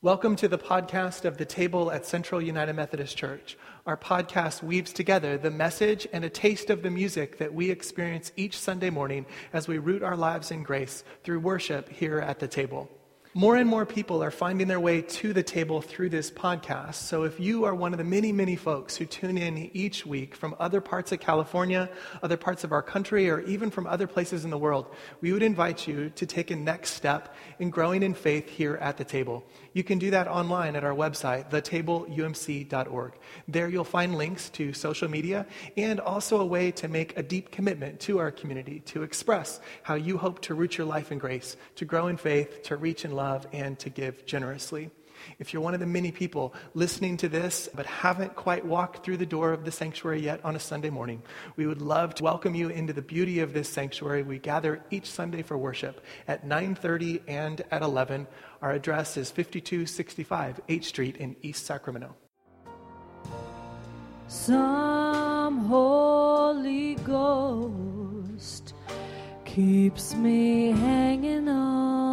Welcome to the podcast of The Table at Central United Methodist Church. Our podcast weaves together the message and a taste of the music that we experience each Sunday morning as we root our lives in grace through worship here at The Table. More and more people are finding their way to the table through this podcast. So if you are one of the many, many folks who tune in each week from other parts of California, other parts of our country, or even from other places in the world, we would invite you to take a next step in growing in faith here at the table. You can do that online at our website, thetableumc.org. There you'll find links to social media and also a way to make a deep commitment to our community, to express how you hope to root your life in grace, to grow in faith, to reach in love, and to give generously. If you're one of the many people listening to this but haven't quite walked through the door of the sanctuary yet on a Sunday morning, we would love to welcome you into the beauty of this sanctuary. We gather each Sunday for worship at 9:30 and at 11. Our address is 5265 H Street in East Sacramento. Some Holy Ghost keeps me hanging on.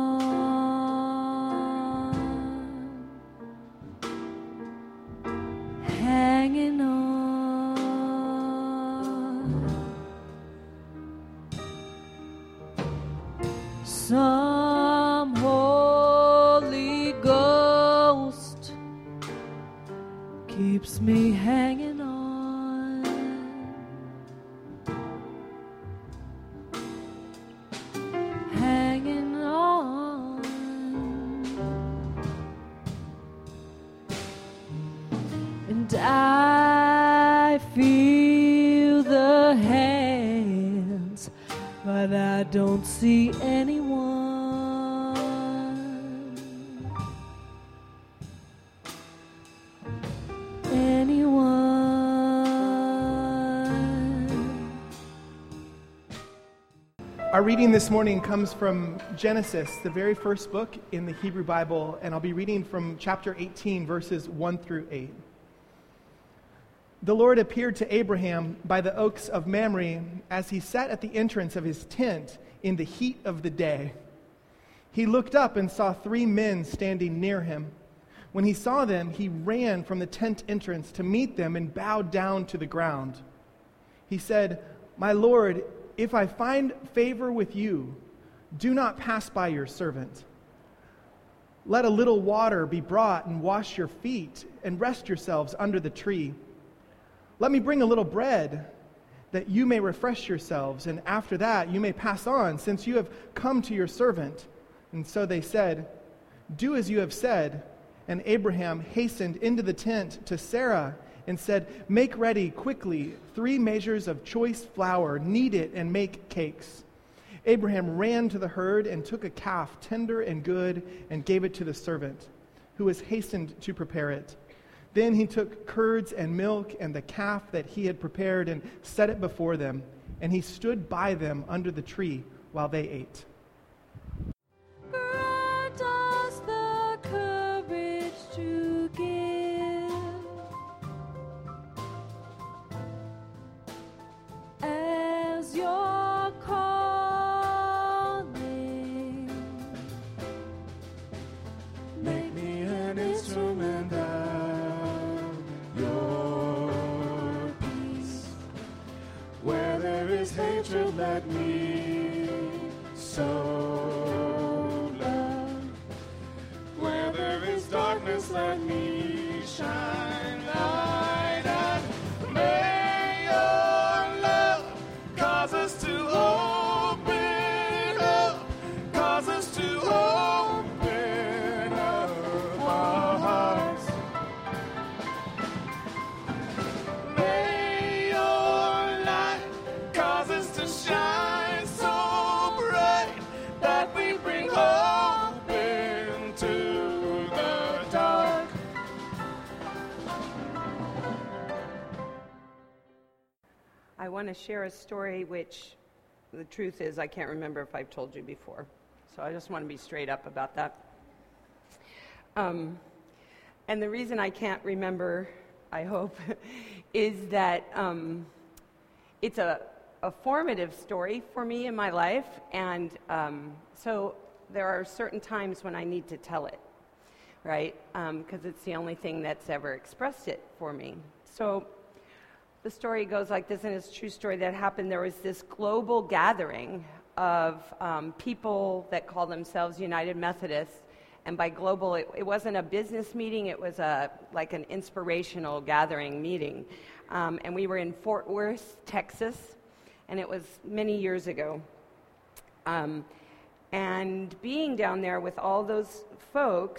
Hanging on. Some Holy Ghost keeps me hanging on. Hanging on. And I feel the hands, but I don't see anyone. Our reading this morning comes from Genesis, the very first book in the Hebrew Bible, and I'll be reading from chapter 18, verses 1 through 8. The Lord appeared to Abraham by the oaks of Mamre as he sat at the entrance of his tent in the heat of the day. He looked up and saw 3 men standing near him. When he saw them, he ran from the tent entrance to meet them and bowed down to the ground. He said, "My Lord, if I find favor with you, do not pass by your servant. Let a little water be brought and wash your feet and rest yourselves under the tree. Let me bring a little bread that you may refresh yourselves, and after that you may pass on, since you have come to your servant." And so they said, "Do as you have said." And Abraham hastened into the tent to Sarah and said, "Make ready quickly 3 measures of choice flour, knead it, and make cakes." Abraham ran to the herd and took a calf, tender and good, and gave it to the servant, who was hastened to prepare it. Then he took curds and milk and the calf that he had prepared and set it before them, and he stood by them under the tree while they ate. Grant us the courage to give, as your calling. Make me an instrument of your peace. Where there is hatred, let me sow love. Where there is darkness, let me shine light. And may your love cause us to open up, cause us to open up our hearts. May your light cause us to shine so bright that we bring hope into the dark. I want to share a story which the truth is I can't remember if I've told you before. So I just want to be straight up about that. And the reason I can't remember, I hope, is that it's a formative story for me in my life, and so there are certain times when I need to tell it. right? Because it's the only thing that's ever expressed it for me. So the story goes like this, and it's a true story that happened. There was this global gathering of people that call themselves United Methodists. And by global, it wasn't a business meeting, it was like an inspirational gathering meeting. And we were in Fort Worth, Texas, and it was many years ago. And being down there with all those folks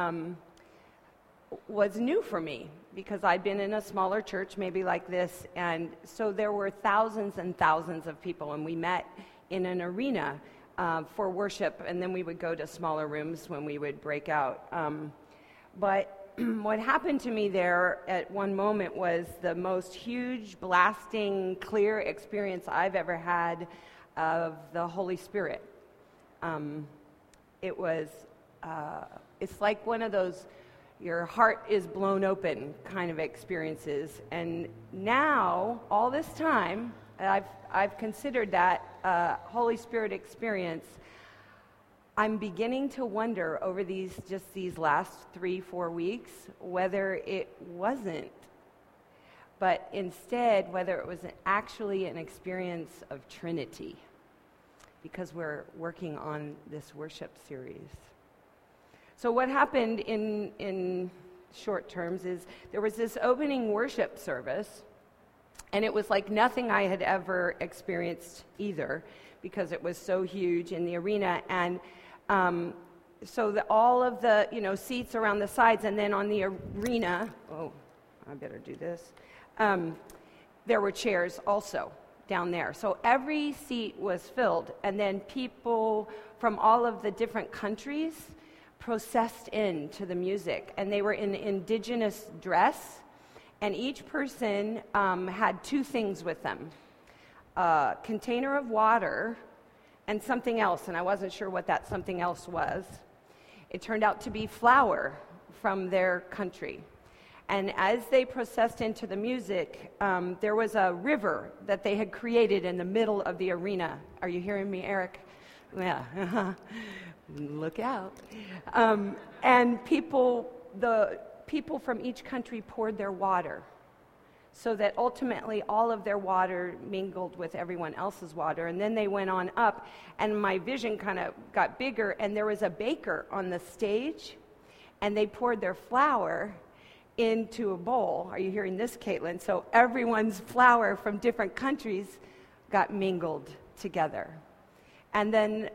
was new for me, because I'd been in a smaller church, maybe like this, and so there were thousands and thousands of people, and we met in an arena for worship, and then we would go to smaller rooms when we would break out. But what happened to me there at one moment was the most huge, blasting, clear experience I've ever had of the Holy Spirit. It was, it's like one of those, your heart is blown open kind of experiences. And now, all this time, I've considered that Holy Spirit experience. I'm beginning to wonder over these last 3-4 weeks whether it wasn't, but instead whether it was actually an experience of Trinity, because we're working on this worship series. So what happened in short terms is there was this opening worship service, and it was like nothing I had ever experienced either, because it was so huge in the arena. And so all of the seats around the sides, and then on the arena, I better do this, there were chairs also down there. So every seat was filled, and then people from all of the different countries processed into the music, and they were in indigenous dress. And each person had 2 things with them, a container of water and something else, and I wasn't sure what that something else was. It turned out to be flour from their country. And as they processed into the music, there was a river that they had created in the middle of the arena. Are you hearing me, Eric? Yeah. Look out. And the people from each country poured their water, so that ultimately all of their water mingled with everyone else's water. And then they went on up, and my vision kind of got bigger, and there was a baker on the stage, and they poured their flour into a bowl. Are you hearing this, Caitlin? So everyone's flour from different countries got mingled together. And then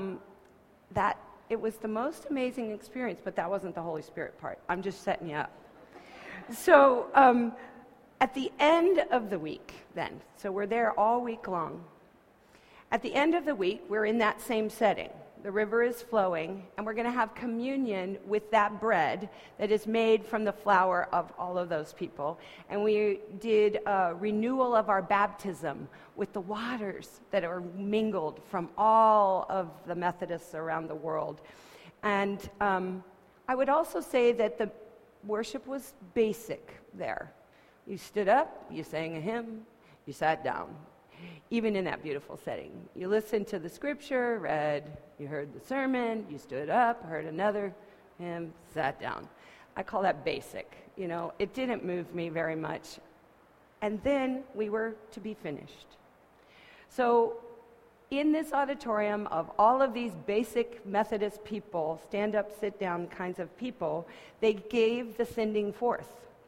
it was the most amazing experience, but that wasn't the Holy Spirit part. I'm just setting you up. So at the end of the week then, so we're there all week long. At the end of the week, we're in that same setting. The river is flowing, and we're going to have communion with that bread that is made from the flour of all of those people. And we did a renewal of our baptism with the waters that are mingled from all of the Methodists around the world. And I would also say that the worship was basic there. You stood up, you sang a hymn, you sat down. Even in that beautiful setting. You listened to the scripture, read, you heard the sermon, you stood up, heard another hymn, sat down. I call that basic. It didn't move me very much. And then we were to be finished. So in this auditorium of all of these basic Methodist people, stand up, sit down kinds of people, they gave the sending forth.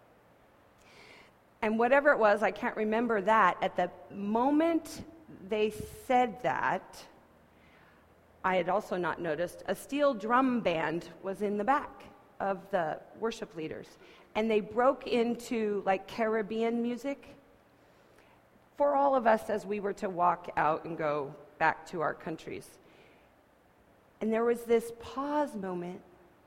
And whatever it was, I can't remember that. At the moment they said that, I had also not noticed, a steel drum band was in the back of the worship leaders. And they broke into like Caribbean music for all of us as we were to walk out and go back to our countries. And there was this pause moment,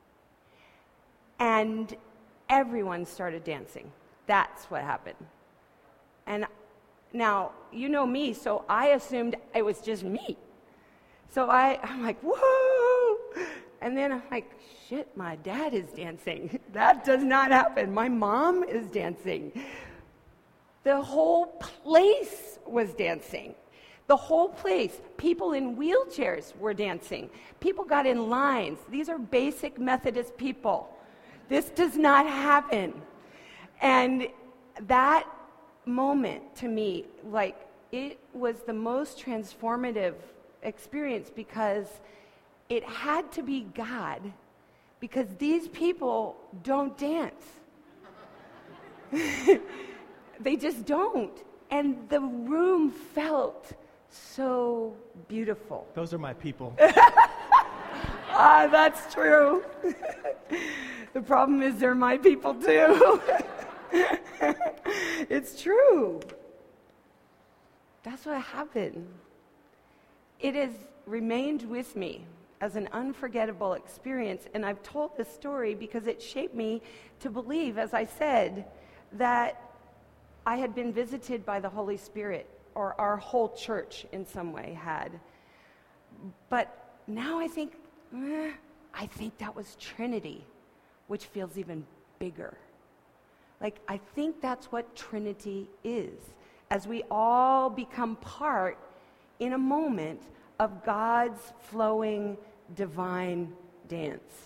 and everyone started dancing. That's what happened. And now, you know me, so I assumed it was just me. So I'm like, whoa! And then I'm like, shit, my dad is dancing. That does not happen. My mom is dancing. The whole place was dancing. The whole place. People in wheelchairs were dancing. People got in lines. These are basic Methodist people. This does not happen. And that moment to me, like, it was the most transformative experience because it had to be God, because these people don't dance. They just don't. And the room felt so beautiful. Those are my people. That's true. The problem is they're my people too. It's true. That's what happened. It has remained with me as an unforgettable experience, and I've told this story because it shaped me to believe, as I said, that I had been visited by the Holy Spirit, or our whole church in some way had. But now I think that was Trinity, which feels even bigger. Like, I think that's what Trinity is, as we all become part in a moment of God's flowing divine dance.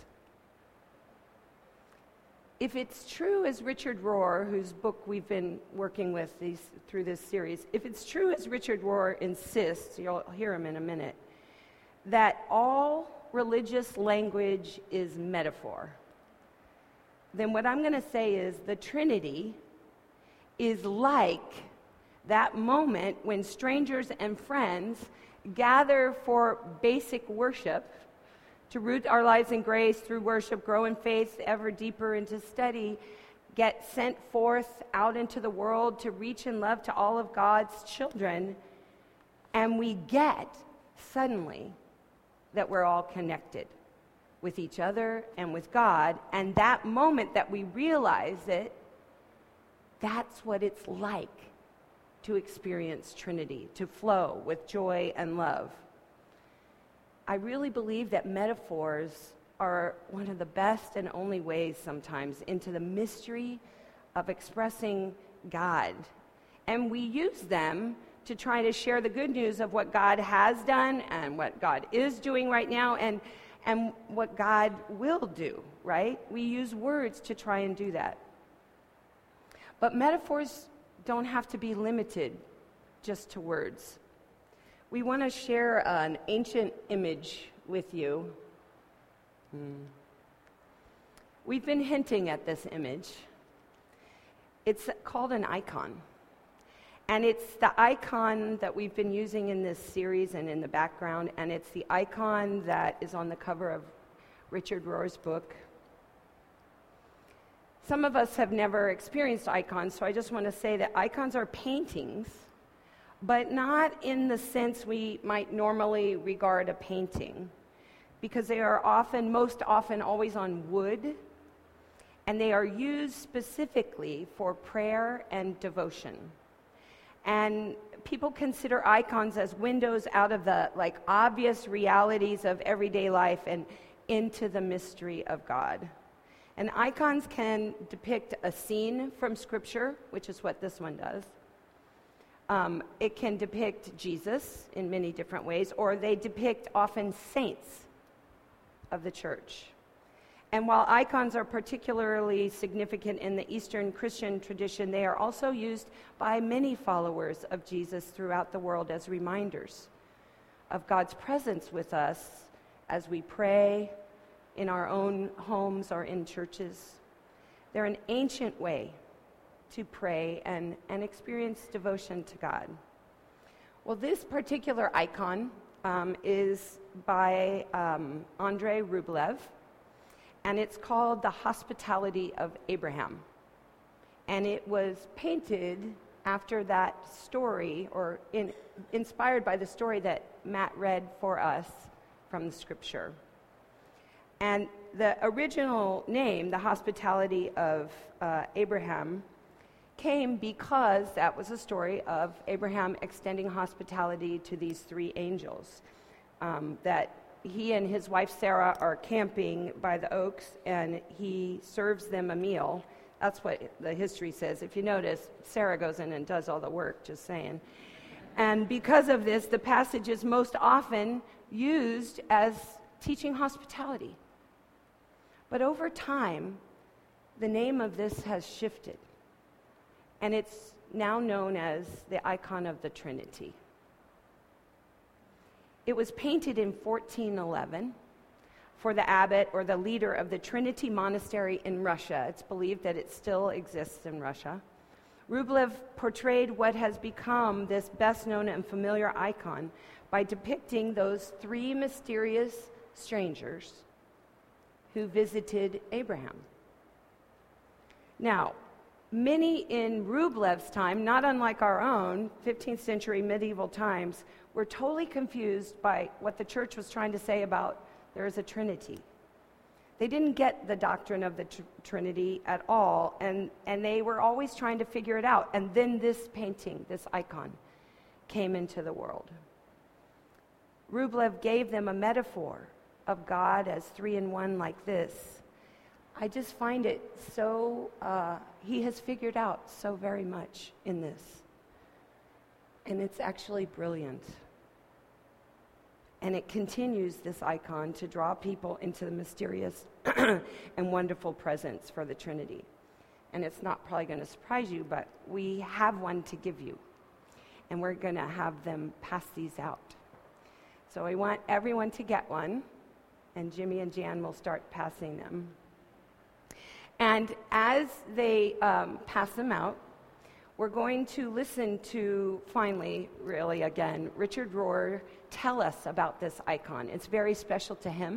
If it's true as Richard Rohr, whose book we've been working with through this series, if it's true as Richard Rohr insists, you'll hear him in a minute, that all religious language is metaphor, then what I'm going to say is the Trinity is like that moment when strangers and friends gather for basic worship, to root our lives in grace through worship, grow in faith ever deeper into study, get sent forth out into the world to reach in love to all of God's children, and we get suddenly that we're all connected with each other and with God, and that moment that we realize it, that's what it's like to experience Trinity, to flow with joy and love. I really believe that metaphors are one of the best and only ways sometimes into the mystery of expressing God. And we use them to try to share the good news of what God has done and what God is doing right now and what God will do, right? We use words to try and do that. But metaphors don't have to be limited just to words. We want to share an ancient image with you. We've been hinting at this image. It's called an icon. And it's the icon that we've been using in this series and in the background, and it's the icon that is on the cover of Richard Rohr's book. Some of us have never experienced icons, so I just want to say that icons are paintings, but not in the sense we might normally regard a painting, because they are most often always on wood, and they are used specifically for prayer and devotion. And people consider icons as windows out of the obvious realities of everyday life and into the mystery of God. And icons can depict a scene from Scripture, which is what this one does. It can depict Jesus in many different ways, or they depict often saints of the church. And while icons are particularly significant in the Eastern Christian tradition, they are also used by many followers of Jesus throughout the world as reminders of God's presence with us as we pray in our own homes or in churches. They're an ancient way to pray and experience devotion to God. Well, this particular icon is by Andrei Rublev, and it's called The Hospitality of Abraham. And it was painted after that story, or inspired by the story that Matt read for us from the Scripture. And the original name, The Hospitality of Abraham, came because that was a story of Abraham extending hospitality to these three angels. That he and his wife Sarah are camping by the oaks, and he serves them a meal. That's what the history says. If you notice, Sarah goes in and does all the work, just saying. And because of this, the passage is most often used as teaching hospitality. But over time, the name of this has shifted, and it's now known as the icon of the Trinity. It was painted in 1411 for the abbot or the leader of the Trinity Monastery in Russia. It's believed that it still exists in Russia. Rublev portrayed what has become this best-known and familiar icon by depicting those three mysterious strangers who visited Abraham. Now, many in Rublev's time, not unlike our own 15th century medieval times, were totally confused by what the church was trying to say about there is a Trinity. They didn't get the doctrine of the Trinity at all, and they were always trying to figure it out. And then this painting, this icon, came into the world. Rublev gave them a metaphor of God as three in one like this. I just find it so, he has figured out so very much in this. And it's actually brilliant. And it continues, this icon, to draw people into the mysterious and wonderful presence for the Trinity. And it's not probably going to surprise you, but we have one to give you. And we're going to have them pass these out. So we want everyone to get one, and Jimmy and Jan will start passing them. And as they pass them out, we're going to listen to, finally, really again, Richard Rohr tell us about this icon. It's very special to him.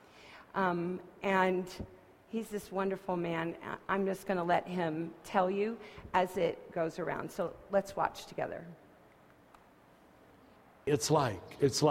And he's this wonderful man. I'm just going to let him tell you as it goes around. So let's watch together. It's like.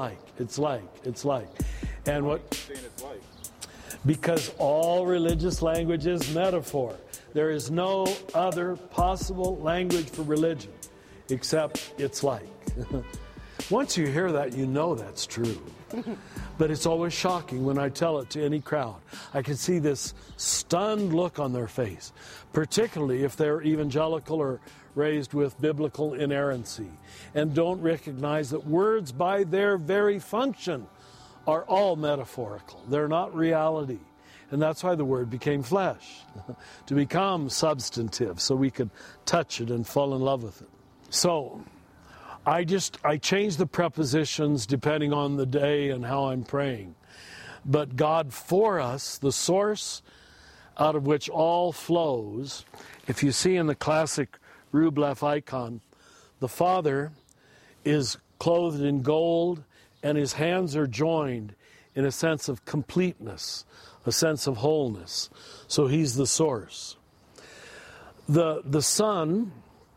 And what? Because all religious language is metaphor. There is no other possible language for religion except it's like. Once you hear that, you know that's true. But it's always shocking when I tell it to any crowd. I can see this stunned look on their face, particularly if they're evangelical or raised with biblical inerrancy and don't recognize that words by their very function are all metaphorical. They're not reality. And that's why the Word became flesh, to become substantive so we could touch it and fall in love with it. So I change the prepositions depending on the day and how I'm praying. But God for us, the source out of which all flows, if you see in the classic Rublev icon, the Father is clothed in gold and his hands are joined in a sense of completeness, a sense of wholeness. So he's the source. The Son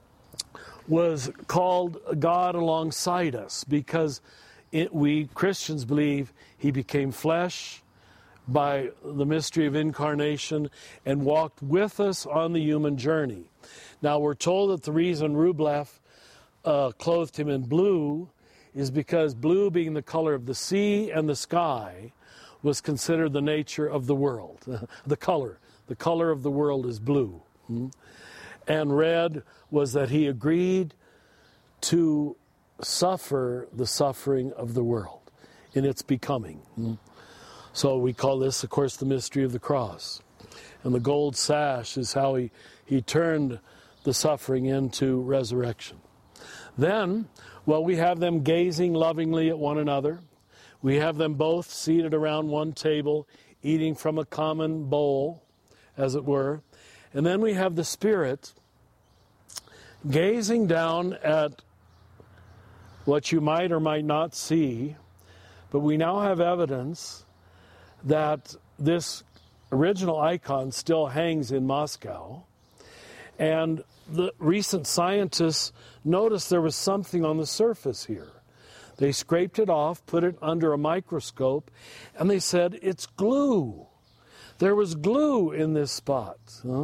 was called God alongside us because we Christians believe he became flesh by the mystery of incarnation and walked with us on the human journey. Now we're told that the reason Rublev clothed him in blue is because blue, being the color of the sea and the sky, was considered the nature of the world. The color of the world is blue. And red was that he agreed to suffer the suffering of the world in its becoming. So we call this, of course, the mystery of the cross. And the gold sash is how he turned the suffering into resurrection. Then, we have them gazing lovingly at one another. We have them both seated around one table, eating from a common bowl, as it were. And then we have the Spirit gazing down at what you might or might not see, but we now have evidence that this original icon still hangs in Moscow. And the recent scientists noticed there was something on the surface here. They scraped it off, put it under a microscope, and they said, it's glue. There was glue in this spot.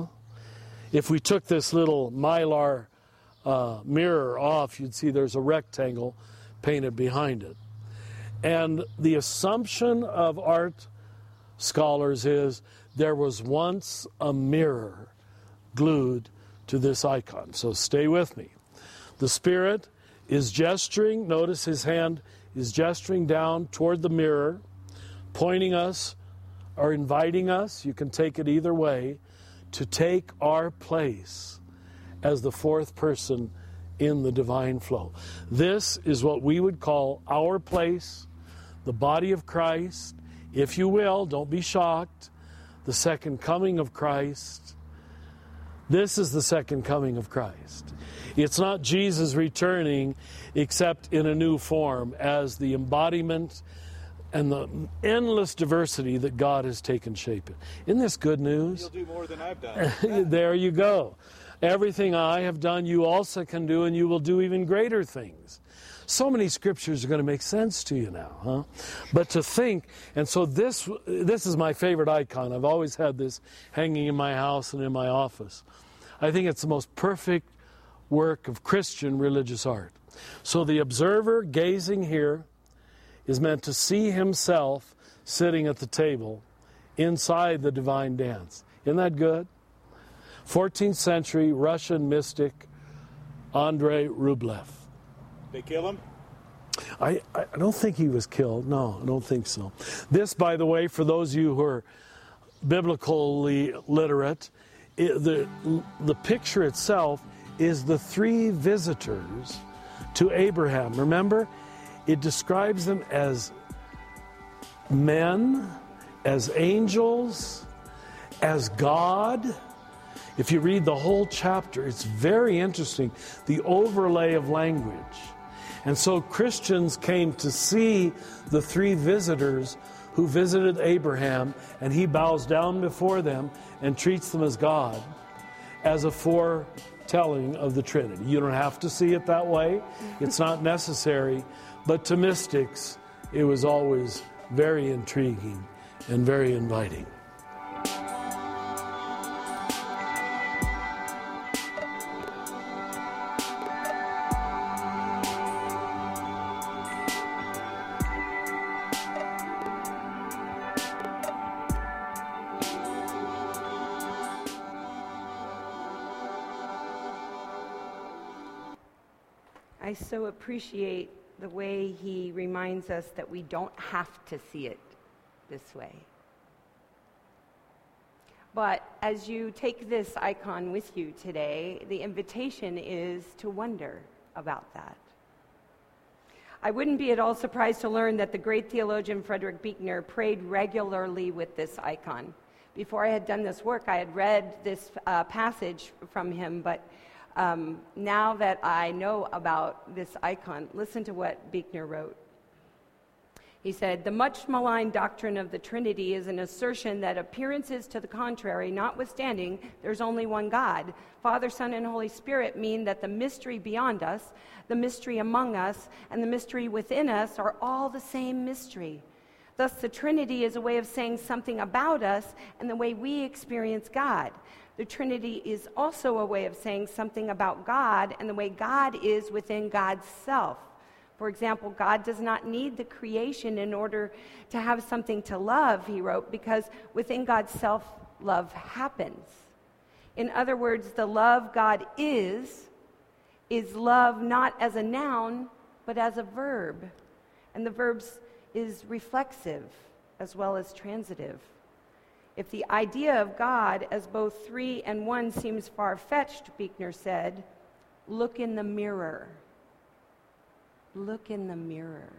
If we took this little mylar mirror off, you'd see there's a rectangle painted behind it. And the assumption of art scholars is there was once a mirror glued to this icon. So stay with me. The Spirit is gesturing. Notice his hand is gesturing down toward the mirror, pointing us or inviting us, you can take it either way, to take our place as the fourth person in the divine flow. This is what we would call our place, the body of Christ, if you will, don't be shocked, the second coming of Christ. This is the second coming of Christ. It's not Jesus returning except in a new form as the embodiment and the endless diversity that God has taken shape in. Isn't this good news? You'll do more than I've done. There you go. Everything I have done, you also can do, and you will do even greater things. So many scriptures are going to make sense to you now, huh? But to think, and so this is my favorite icon. I've always had this hanging in my house and in my office. I think it's the most perfect work of Christian religious art. So the observer gazing here is meant to see himself sitting at the table inside the divine dance. Isn't that good? 14th century Russian mystic Andrei Rublev. They kill him? I don't think he was killed. No, I don't think so. This, by the way, for those of you who are biblically literate, the picture itself is the three visitors to Abraham. Remember, it describes them as men, as angels, as God. If you read the whole chapter, it's very interesting, the overlay of language. And so Christians came to see the three visitors who visited Abraham, and he bows down before them and treats them as God, as a foretelling of the Trinity. You don't have to see it that way. It's not necessary. But to mystics, it was always very intriguing and very inviting. I so appreciate the way he reminds us that we don't have to see it this way. But as you take this icon with you today, the invitation is to wonder about that. I wouldn't be at all surprised to learn that the great theologian Frederick Buechner prayed regularly with this icon. Before I had done this work, I had read this passage from him, but now that I know about this icon, listen to what Buechner wrote. He said, "The much maligned doctrine of the Trinity is an assertion that appearances to the contrary notwithstanding, there's only one God. Father, Son, and Holy Spirit mean that the mystery beyond us, the mystery among us, and the mystery within us are all the same mystery. Thus, the Trinity is a way of saying something about us and the way we experience God. The Trinity is also a way of saying something about God and the way God is within God's self. For example, God does not need the creation in order to have something to love," he wrote, "because within God's self, love happens. In other words, the love God is love not as a noun, but as a verb. And the verb is reflexive as well as transitive. If the idea of God as both three and one seems far-fetched," Buechner said, "look in the mirror. Look in the mirror.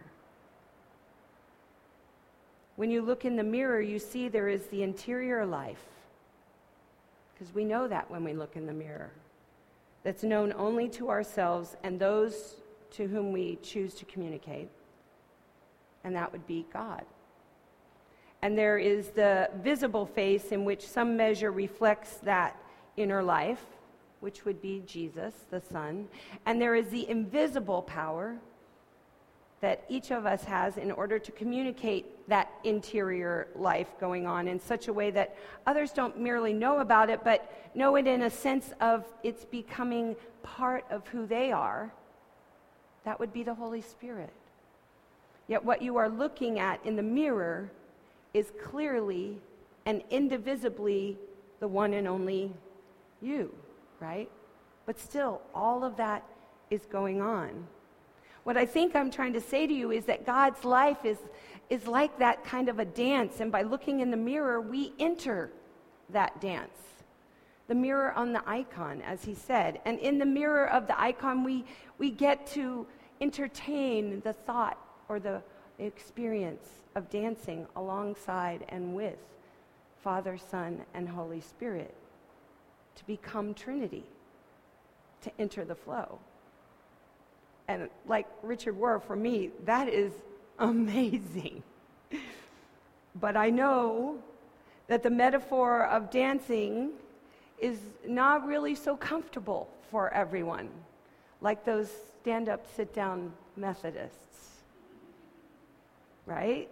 When you look in the mirror, you see there is the interior life, because we know that when we look in the mirror, that's known only to ourselves and those to whom we choose to communicate, and that would be God. And there is the visible face in which some measure reflects that inner life, which would be Jesus, the Son. And there is the invisible power that each of us has in order to communicate that interior life going on in such a way that others don't merely know about it, but know it in a sense of it's becoming part of who they are. That would be the Holy Spirit. Yet what you are looking at in the mirror is clearly and indivisibly the one and only you, right? But still, all of that is going on. What I think I'm trying to say to you is that God's life is like that kind of a dance, and by looking in the mirror, we enter that dance. the mirror on the icon, as he said. And in the mirror of the icon, we get to entertain the thought or the experience of dancing alongside and with Father, Son, and Holy Spirit, to become Trinity, to enter the flow. And like Richard Rohr, for me, that is amazing. But I know that the metaphor of dancing is not really so comfortable for everyone, like those stand-up, sit-down Methodists, right?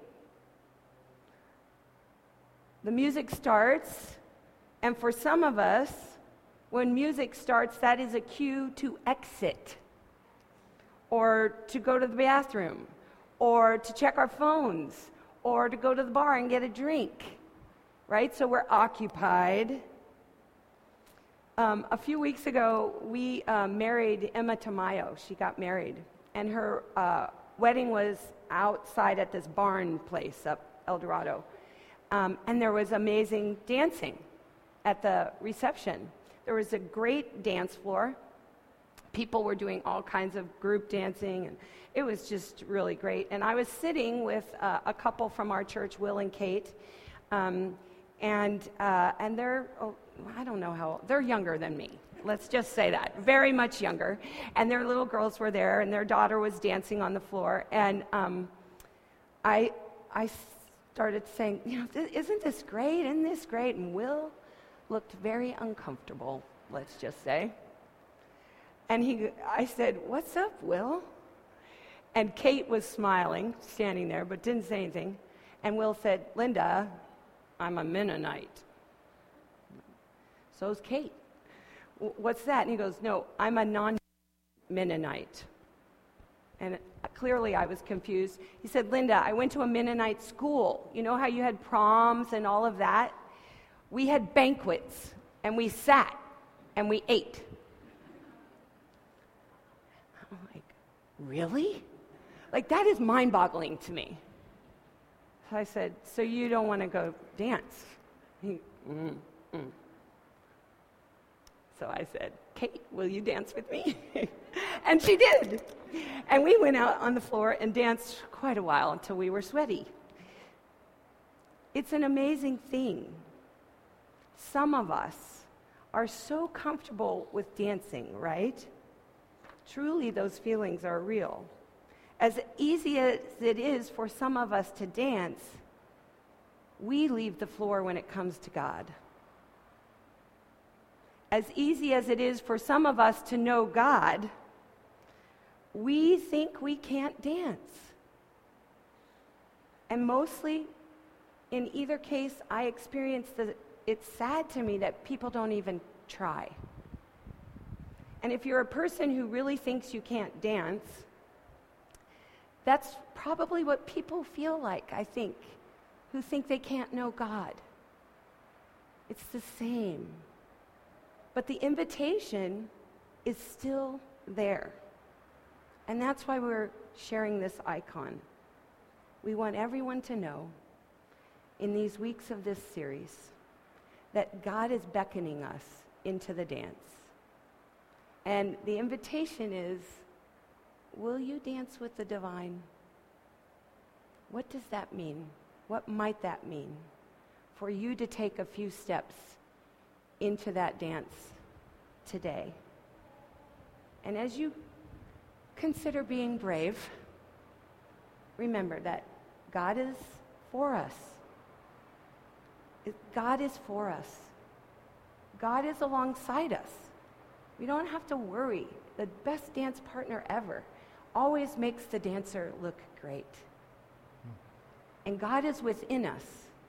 The music starts, and for some of us, when music starts, that is a cue to exit, or to go to the bathroom, or to check our phones, or to go to the bar and get a drink, right? So we're occupied. A few weeks ago, we married Emma Tamayo. She got married, and her wedding was outside at this barn place up El Dorado. And there was amazing dancing at the reception. There was a great dance floor. People were doing all kinds of group dancing, and it was just really great. And I was sitting with a couple from our church, Will and Kate, and they're, I don't know how old, they're younger than me. Let's just say that, very much younger. And their little girls were there, and their daughter was dancing on the floor. And I started saying, isn't this great? Isn't this great? And Will looked very uncomfortable, let's just say. And I said, "What's up, Will?" And Kate was smiling, standing there, but didn't say anything. And Will said, "Linda, I'm a Mennonite." "So's Kate." "What's that?" And he goes, "No, I'm a non-Mennonite." And clearly I was confused. He said, "Linda, I went to a Mennonite school. You know how you had proms and all of that? We had banquets, and we sat, and we ate." I'm like, really? Like, that is mind-boggling to me. So I said, "So you don't want to go dance?" So I said, "Kate, will you dance with me?" And she did. And we went out on the floor and danced quite a while until we were sweaty. It's an amazing thing. Some of us are so comfortable with dancing, right? Truly, those feelings are real. As easy as it is for some of us to dance, we leave the floor when it comes to God. As easy as it is for some of us to know God, we think we can't dance. And mostly, in either case, I experience that it's sad to me that people don't even try. And if you're a person who really thinks you can't dance, that's probably what people feel like, I think, who think they can't know God. It's the same. But the invitation is still there. And that's why we're sharing this icon. We want everyone to know in these weeks of this series that God is beckoning us into the dance. And the invitation is, will you dance with the divine? What does that mean? What might that mean for you to take a few steps into that dance today? And as you consider being brave, remember that God is for us. God is for us. God is alongside us. We don't have to worry. The best dance partner ever always makes the dancer look great. And God is within us.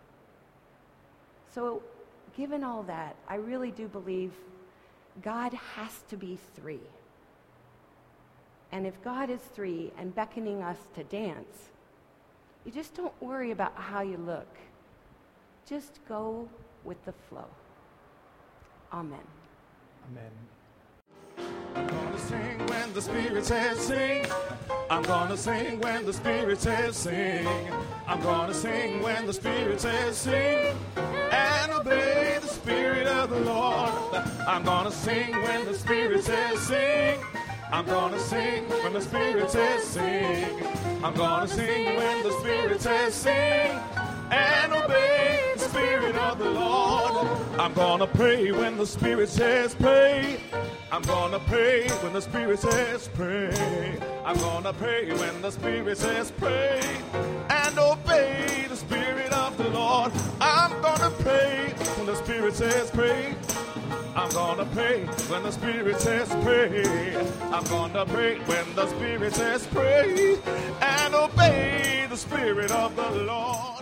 So, given all that, I really do believe God has to be three. And if God is three and beckoning us to dance, you just don't worry about how you look. Just go with the flow. Amen. Amen. I'm gonna sing when the Spirit says sing. I'm gonna sing when the Spirit says sing. I'm gonna sing when the Spirit says sing. And obey the Spirit of the Lord. I'm gonna sing when the Spirit says sing. I'm gonna sing when the Spirit says sing. I'm gonna sing when the Spirit says sing. And obey the Spirit of the Lord. I'm gonna pray when the Spirit says pray. I'm gonna pray when the Spirit says pray. I'm gonna pray when the Spirit says pray. And obey the Spirit of the Lord. I'm gonna pray when the Spirit says pray. I'm gonna pray when the Spirit says pray. I'm gonna pray when the Spirit says pray. And obey the Spirit of the Lord.